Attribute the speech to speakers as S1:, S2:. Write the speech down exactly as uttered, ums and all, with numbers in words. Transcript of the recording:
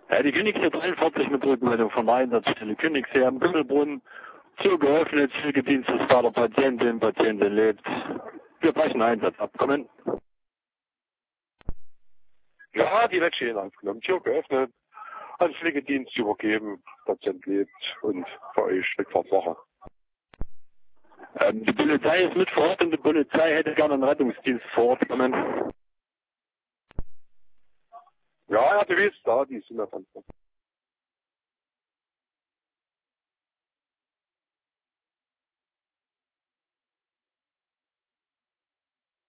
S1: Ja, die Königse dreiundvierzig mit Rückmeldung von der Einsatzstelle Königssee am Bimmelbrunn. Tür geöffnet, Pflegedienst ist da, der Patientin, Patientin lebt. Wir brechen Einsatz ab. Kommen.
S2: Ja, die Wäsche in aufgenommen, Tür geöffnet, an Pflegedienst übergeben, Patient lebt und für euch Rückfahrtssache.
S1: Ähm, die Polizei ist mit vor Ort und die Polizei hätte gerne einen Rettungsdienst vor Ort. Kommen.
S2: Ja, ja, du weißt, da, die sind ja dann.